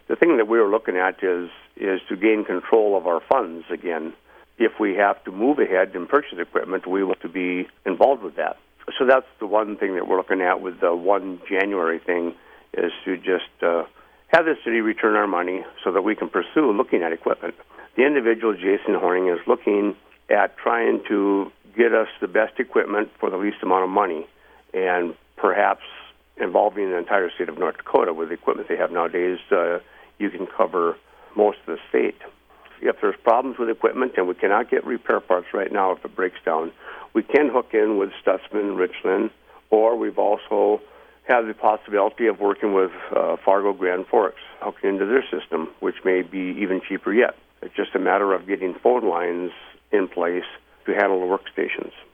The thing that we were looking at is to gain control of our funds again. If we have to move ahead and purchase equipment, we want to be involved with that. So that's the one thing that we're looking at with the 1 January thing, is to just have the city return our money so that we can pursue looking at equipment. The individual, Jason Horning, is looking at trying to get us the best equipment for the least amount of money, and perhaps involving the entire state of North Dakota with the equipment they have nowadays. You can cover most of the state. If there's problems with equipment and we cannot get repair parts right now if it breaks down, we can hook in with Stutzman, Richland, or we've also have the possibility of working with Fargo Grand Forks, hooking into their system, which may be even cheaper yet. It's just a matter of getting phone lines in place to handle the workstations.